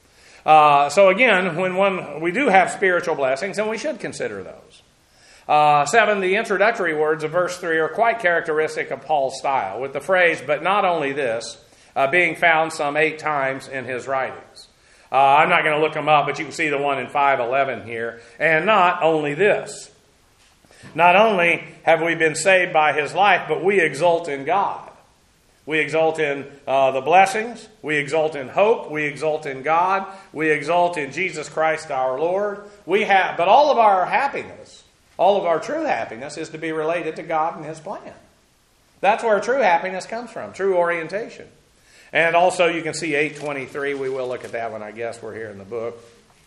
Uh, so again, when one we do have spiritual blessings, and we should consider those. Uh, seven, the introductory words of verse three are quite characteristic of Paul's style, with the phrase, but not only this, uh, being found some eight times in his writings. Uh, I'm not going to look them up, but you can see the one in five eleven here. And not only this. Not only have we been saved by His life, but we exult in God. We exult in uh, the blessings. We exult in hope. We exult in God. We exult in Jesus Christ our Lord. We have, but all of our happiness, all of our true happiness is to be related to God and His plan. That's where true happiness comes from, true orientation. And also you can see eight twenty-three. We will look at that one, I guess. We're here in the book.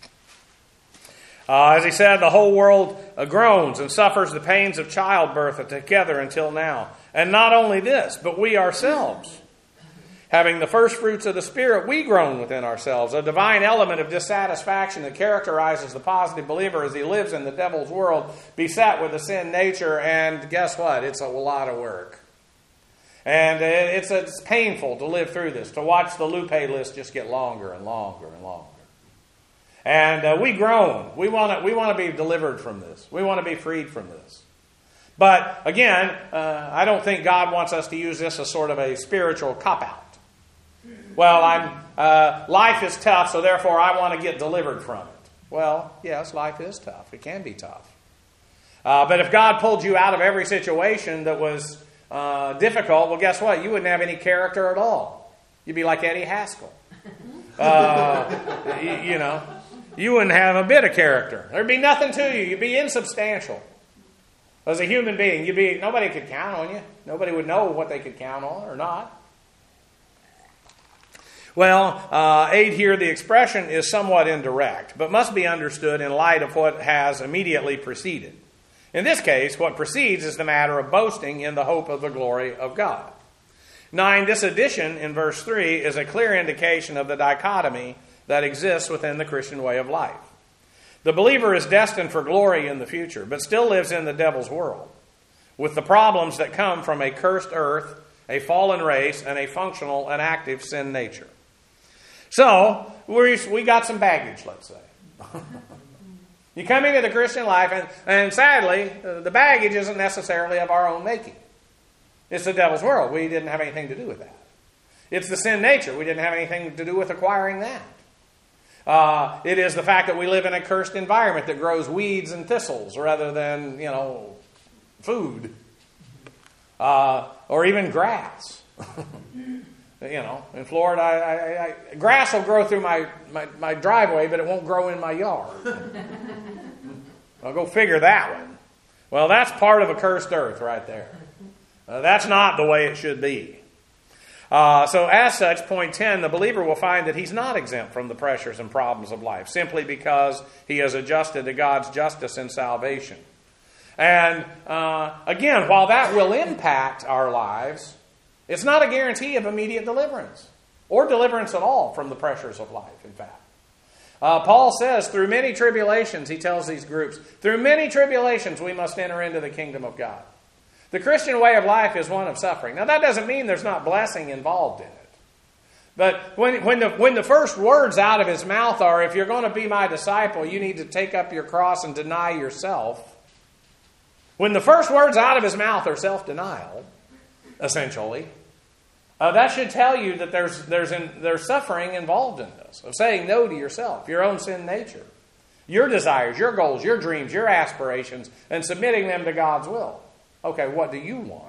Uh, as he said, the whole world uh, groans and suffers the pains of childbirth together until now. And not only this, but we ourselves, having the first fruits of the Spirit, we groan within ourselves. A divine element of dissatisfaction that characterizes the positive believer as he lives in the devil's world, beset with a sin nature. And guess what? It's a lot of work. And it's, it's painful to live through this, to watch the Lupe list just get longer and longer and longer. And uh, we groan. We want to we want to be delivered from this. We want to be freed from this. But again, uh, I don't think God wants us to use this as sort of a spiritual cop-out. Well, I'm uh, life is tough, so therefore I want to get delivered from it. Well, yes, life is tough. It can be tough. Uh, but if God pulled you out of every situation that was uh, difficult, well, guess what? You wouldn't have any character at all. You'd be like Eddie Haskell. Uh, you, you know. You wouldn't have a bit of character. There'd be nothing to you. You'd be insubstantial. As a human being, you'd be nobody could count on you. Nobody would know what they could count on or not. Well, uh, eight here, the expression is somewhat indirect, but must be understood in light of what has immediately preceded. In this case, what precedes is the matter of boasting in the hope of the glory of God. Nine, this addition in verse three is a clear indication of the dichotomy that exists within the Christian way of life. The believer is destined for glory in the future, but still lives in the devil's world, with the problems that come from a cursed earth, a fallen race, and a functional and active sin nature. So, we we got some baggage, let's say. You come into the Christian life, and, and sadly, the baggage isn't necessarily of our own making. It's the devil's world. We didn't have anything to do with that. It's the sin nature. We didn't have anything to do with acquiring that. Uh, it is the fact that we live in a cursed environment that grows weeds and thistles rather than, you know, food. Uh, or even grass. You know, in Florida, I, I, I, grass will grow through my, my, my driveway, but it won't grow in my yard. I'll go figure that one. Well, that's part of a cursed earth right there. Uh, that's not the way it should be. Uh, so as such, point ten, the believer will find that he's not exempt from the pressures and problems of life, simply because he has adjusted to God's justice and salvation. And uh, again, while that will impact our lives, it's not a guarantee of immediate deliverance, or deliverance at all from the pressures of life, in fact. Uh, Paul says, through many tribulations, he tells these groups, through many tribulations we must enter into the kingdom of God. The Christian way of life is one of suffering. Now, that doesn't mean there's not blessing involved in it. But when, when, the, when the first words out of his mouth are, if you're going to be my disciple, you need to take up your cross and deny yourself. When the first words out of his mouth are self-denial, essentially, uh, that should tell you that there's, there's, in, there's suffering involved in this, of saying no to yourself, your own sin nature, your desires, your goals, your dreams, your aspirations, and submitting them to God's will. Okay, what do you want?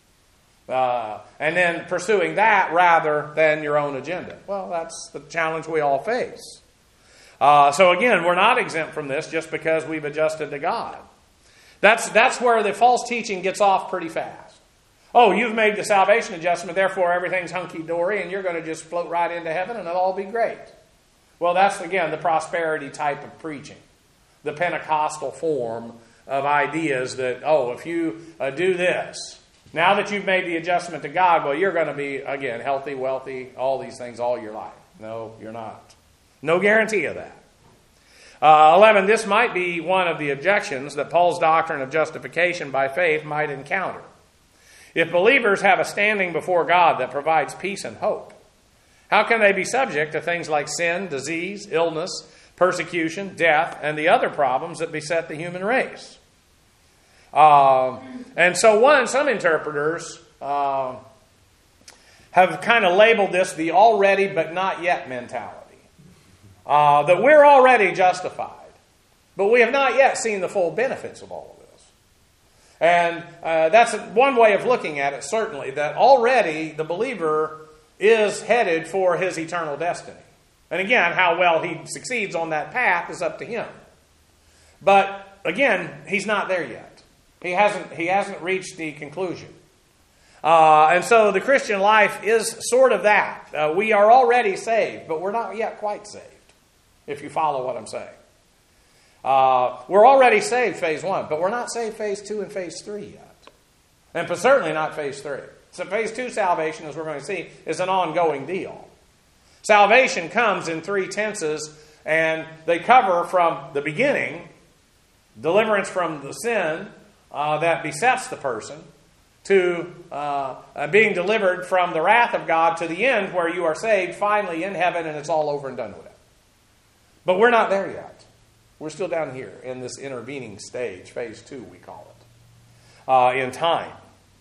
Uh, and then pursuing that rather than your own agenda. Well, that's the challenge we all face. Uh, so again, we're not exempt from this just because we've adjusted to God. That's, that's where the false teaching gets off pretty fast. Oh, you've made the salvation adjustment, therefore everything's hunky-dory and you're going to just float right into heaven and it'll all be great. Well, that's, again, the prosperity type of preaching. The Pentecostal form of ideas that, oh, if you uh, do this, now that you've made the adjustment to God, well, you're going to be, again, healthy, wealthy, all these things all your life. No, you're not. No guarantee of that. Uh, eleven, this might be one of the objections that Paul's doctrine of justification by faith might encounter. If believers have a standing before God that provides peace and hope, how can they be subject to things like sin, disease, illness, persecution, death, and the other problems that beset the human race? Uh, and so one, some interpreters uh, have kind of labeled this the already but not yet mentality. Uh, that we're already justified, but we have not yet seen the full benefits of all of this. And uh, that's one way of looking at it, certainly, that already the believer is headed for his eternal destiny. And again, how well he succeeds on that path is up to him. But again, he's not there yet. He hasn't, he hasn't reached the conclusion. Uh, and so the Christian life is sort of that. Uh, we are already saved, but we're not yet quite saved, if you follow what I'm saying. Uh, we're already saved, phase one, but we're not saved phase two and phase three yet. And certainly not phase three. So phase two salvation, as we're going to see, is an ongoing deal. Salvation comes in three tenses, and they cover from the beginning, deliverance from the sin uh, that besets the person, to uh, uh, being delivered from the wrath of God to the end where you are saved finally in heaven and it's all over and done with. But we're not there yet. We're still down here in this intervening stage, phase two we call it, uh, in time.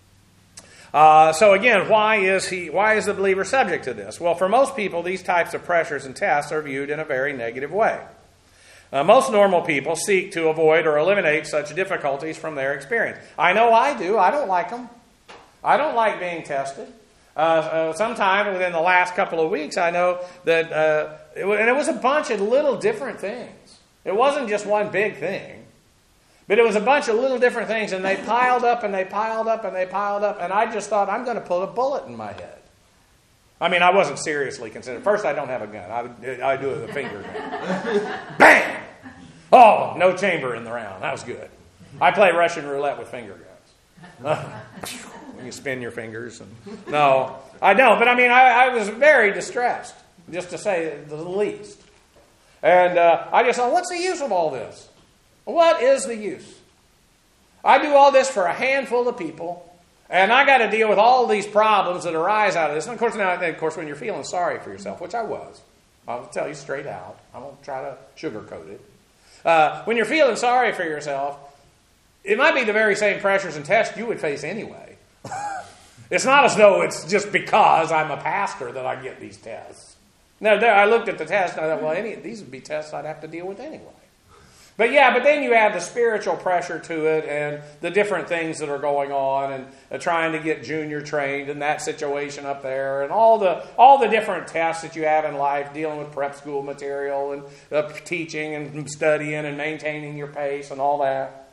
Uh, so again, why is he? Why is the believer subject to this? Well, for most people, these types of pressures and tests are viewed in a very negative way. Uh, most normal people seek to avoid or eliminate such difficulties from their experience. I know I do. I don't like them. I don't like being tested. Uh, uh, sometime within the last couple of weeks, I know that, uh, it w- and it was a bunch of little different things. It wasn't just one big thing. But it was a bunch of little different things, and they piled up, and they piled up, and they piled up, and I just thought, I'm going to put a bullet in my head. I mean, I wasn't seriously considering. First, I don't have a gun. I, I do it with a finger gun. Bam! Oh, no chamber in the round. That was good. I play Russian roulette with finger guns. Uh, you spin your fingers. And, no, I don't. But I mean, I, I was very distressed, just to say the least. And uh, I just thought, what's the use of all this? What is the use? I do all this for a handful of people, and I got to deal with all these problems that arise out of this. And of course, now, of course, when you're feeling sorry for yourself, which I was, I'll tell you straight out. I won't try to sugarcoat it. Uh, when you're feeling sorry for yourself, it might be the very same pressures and tests you would face anyway. It's not as though it's just because I'm a pastor that I get these tests. No, there, I looked at the test and I thought, well, any, these would be tests I'd have to deal with anyway. But yeah, but then you add the spiritual pressure to it and the different things that are going on and uh, trying to get junior trained in that situation up there and all the all the different tests that you have in life, dealing with prep school material and uh, teaching and studying and maintaining your pace and all that.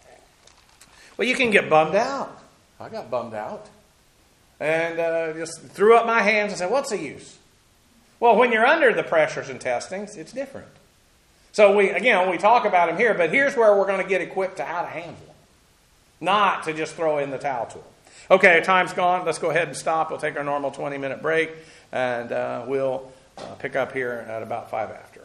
Well, you can get bummed out. I got bummed out. And uh, just threw up my hands and said, what's the use? Well, when you're under the pressures and testings, it's different. So, we again, we talk about them here, but here's where we're going to get equipped to how to handle them. Not to just throw in the towel to them. Okay, time's gone. Let's go ahead and stop. We'll take our normal twenty-minute break, and uh, we'll uh, pick up here at about five after.